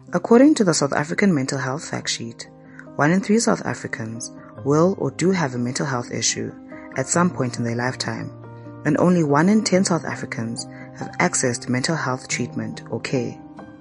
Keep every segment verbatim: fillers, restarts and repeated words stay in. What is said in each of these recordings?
According to the South African Mental Health Fact Sheet, one in three South Africans will or do have a mental health issue at some point in their lifetime, and only one in ten South Africans have accessed mental health treatment or care.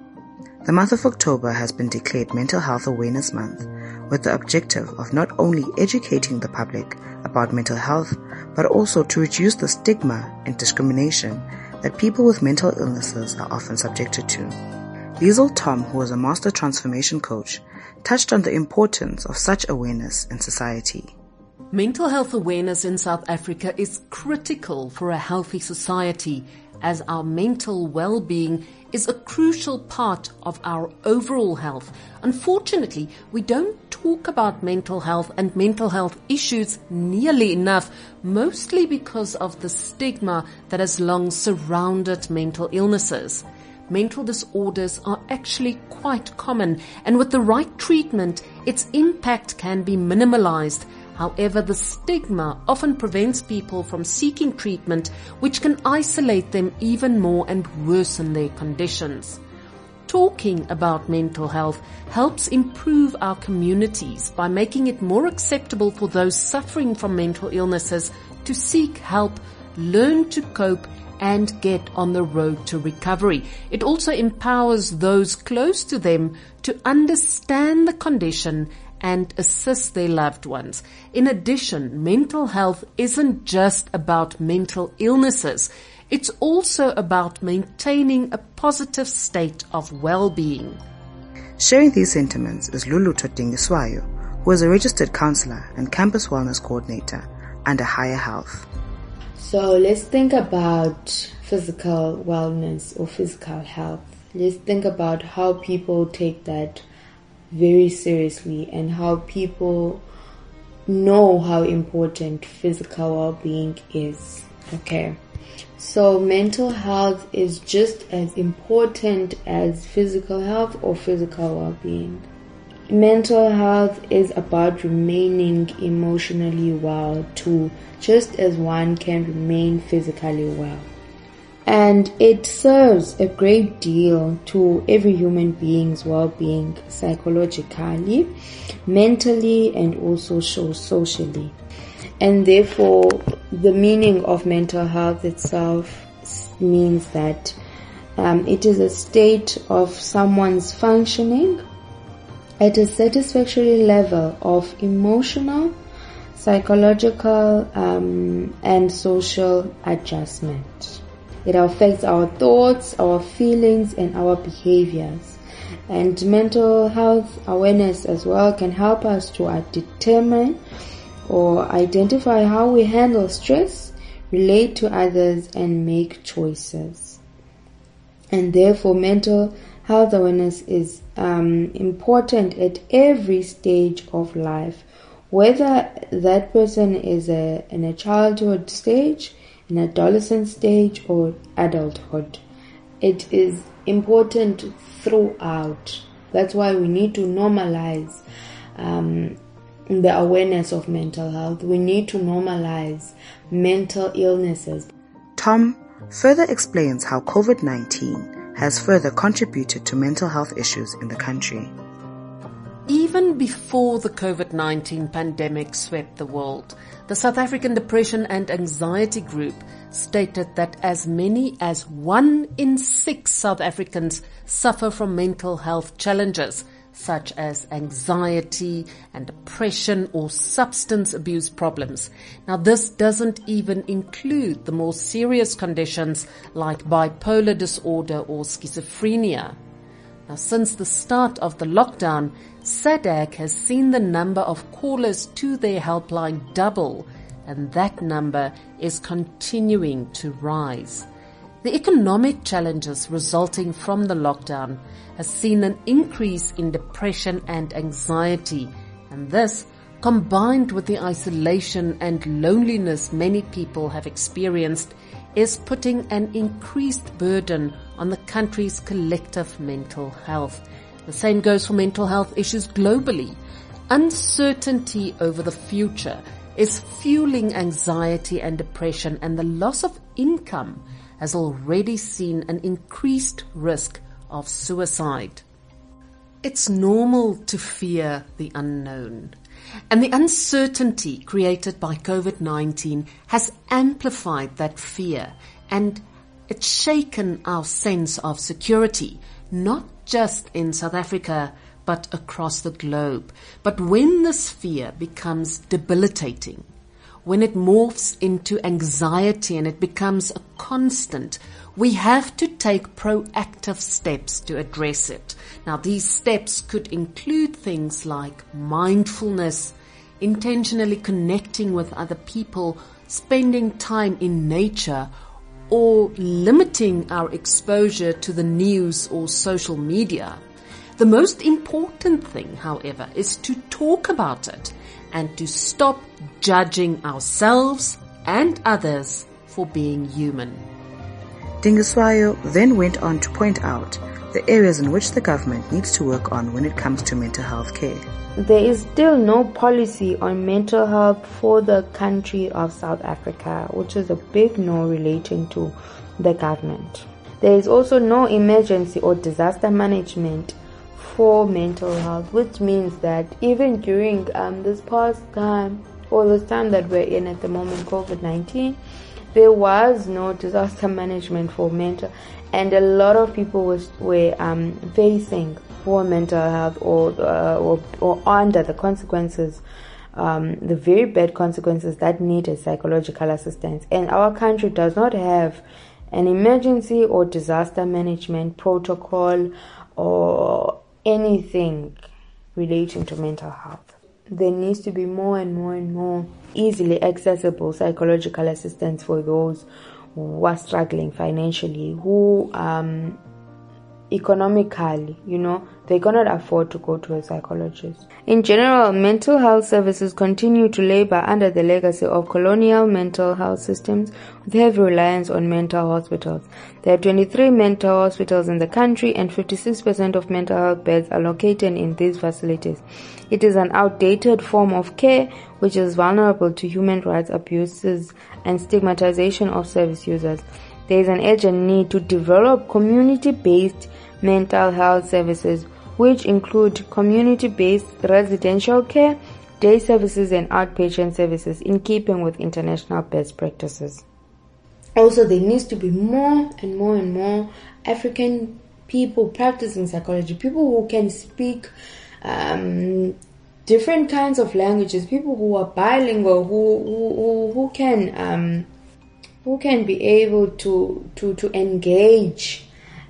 The month of October has been declared Mental Health Awareness Month, with the objective of not only educating the public about mental health, but also to reduce the stigma and discrimination that people with mental illnesses are often subjected to. Liesl Tom, who is a master transformation coach, touched on the importance of such awareness in society. Mental health awareness in South Africa is critical for a healthy society, as our mental well-being is a crucial part of our overall health. Unfortunately, we don't talk about mental health and mental health issues nearly enough, mostly because of the stigma that has long surrounded mental illnesses. Mental disorders are actually quite common, and with the right treatment, its impact can be minimalized. However, the stigma often prevents people from seeking treatment, which can isolate them even more and worsen their conditions. Talking about mental health helps improve our communities by making it more acceptable for those suffering from mental illnesses to seek help, learn to cope, and get on the road to recovery. It also empowers those close to them to understand the condition and assist their loved ones. In addition, mental health isn't just about mental illnesses. It's also about maintaining a positive state of well-being. Sharing these sentiments is Lulu Todingiswayo, who is a registered counselor and campus wellness coordinator under Higher Health. So let's think about physical wellness or physical health. Let's think about how people take that very seriously and how people know how important physical well-being is. Okay, so mental health is just as important as physical health or physical well-being. Mental health is about remaining emotionally well too, just as one can remain physically well. And it serves a great deal to every human being's well-being psychologically, mentally, and also socially. And therefore, the meaning of mental health itself means that um, it is a state of someone's functioning at a satisfactory level of emotional, psychological, um, and social adjustment. It affects our thoughts, our feelings, and our behaviors. And mental health awareness as well can help us to uh, determine or identify how we handle stress, relate to others, and make choices. And therefore, mental health awareness is um, important at every stage of life, whether that person is a, in a childhood stage, in adolescent stage, or adulthood. It is important throughout. That's why we need to normalize um, the awareness of mental health. We need to normalize mental illnesses. Tom further explains how COVID nineteen has further contributed to mental health issues in the country. Even before the COVID nineteen pandemic swept the world, the South African Depression and Anxiety Group stated that as many as one in six South Africans suffer from mental health challenges, such as anxiety and depression or substance abuse problems. Now, this doesn't even include the more serious conditions like bipolar disorder or schizophrenia. Now, since the start of the lockdown, SADAG has seen the number of callers to their helpline double, and that number is continuing to rise. The economic challenges resulting from the lockdown has seen an increase in depression and anxiety, and this, combined with the isolation and loneliness many people have experienced, is putting an increased burden on the country's collective mental health. The same goes for mental health issues globally. Uncertainty over the future is fueling anxiety and depression, and the loss of income has already seen an increased risk of suicide. It's normal to fear the unknown. And the uncertainty created by COVID nineteen has amplified that fear, and it's shaken our sense of security, not just in South Africa, but across the globe. But when this fear becomes debilitating, when it morphs into anxiety and it becomes a constant, we have to take proactive steps to address it. Now, these steps could include things like mindfulness, intentionally connecting with other people, spending time in nature, or limiting our exposure to the news or social media. The most important thing, however, is to talk about it and to stop judging ourselves and others for being human. Dingiswayo then went on to point out the areas in which the government needs to work on when it comes to mental health care. There is still no policy on mental health for the country of South Africa, which is a big no relating to the government. There is also no emergency or disaster management for mental health, which means that even during um, this past time, or this time that we're in at the moment, COVID nineteen, there was no disaster management for mental, and a lot of people was, were um, facing poor mental health or, uh, or or under the consequences, um, the very bad consequences that needed psychological assistance. And our country does not have an emergency or disaster management protocol or anything relating to mental health. There needs to be more and more and more easily accessible psychological assistance for those who are struggling financially, who um, economically, you know, they cannot afford to go to a psychologist. In general, mental health services continue to labor under the legacy of colonial mental health systems with heavy reliance on mental hospitals. There are twenty-three mental hospitals in the country, and fifty-six percent of mental health beds are located in these facilities. It is an outdated form of care which is vulnerable to human rights abuses and stigmatization of service users. There is an urgent need to develop community-based mental health services, which include community-based residential care, day services, and outpatient services in keeping with international best practices. Also, there needs to be more and more and more African people practicing psychology, people who can speak um, different kinds of languages, people who are bilingual, who who, who can um, who can be able to to, to engage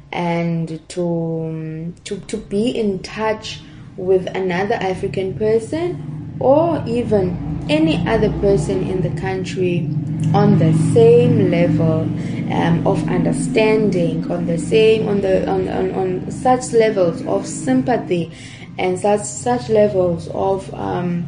and to, to to be in touch with another African person or even any other person in the country on the same level um, of understanding, on the same on the on, on, on such levels of sympathy and such such levels of um,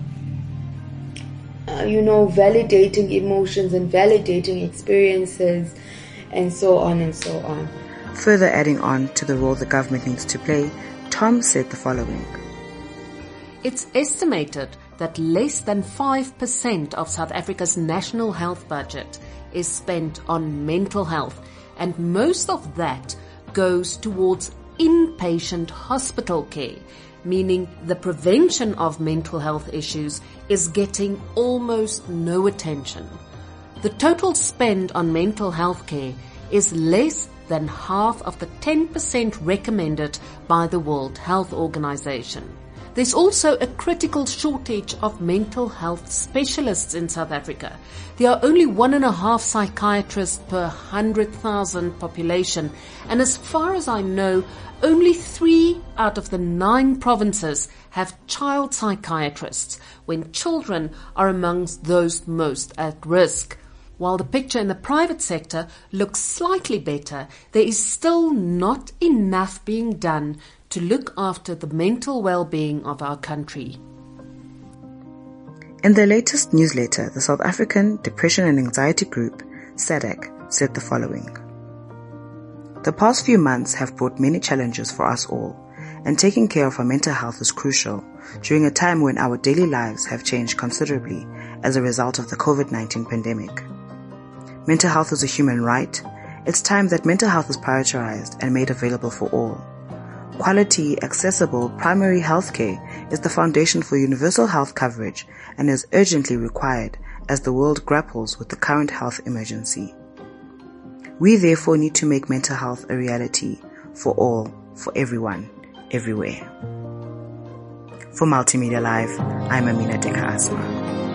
uh, you know validating emotions and validating experiences and so on and so on. Further adding on to the role the government needs to play, Tom said the following. It's estimated that less than five percent of South Africa's national health budget is spent on mental health, and most of that goes towards inpatient hospital care, meaning the prevention of mental health issues is getting almost no attention. The total spend on mental health care is less than half of the ten percent recommended by the World Health Organization. There's also a critical shortage of mental health specialists in South Africa. There are only one and a half psychiatrists per one hundred thousand population, and as far as I know, only three out of the nine provinces have child psychiatrists, when children are amongst those most at risk. While the picture in the private sector looks slightly better, there is still not enough being done to look after the mental well-being of our country. In their latest newsletter, the South African Depression and Anxiety Group, SADAG, said the following. The past few months have brought many challenges for us all, and taking care of our mental health is crucial during a time when our daily lives have changed considerably as a result of the COVID nineteen pandemic. Mental health is a human right. It's time that mental health is prioritized and made available for all. Quality, accessible primary healthcare is the foundation for universal health coverage and is urgently required as the world grapples with the current health emergency. We therefore need to make mental health a reality for all, for everyone, everywhere. For Multimedia Live, I'm Amina Deka Asma.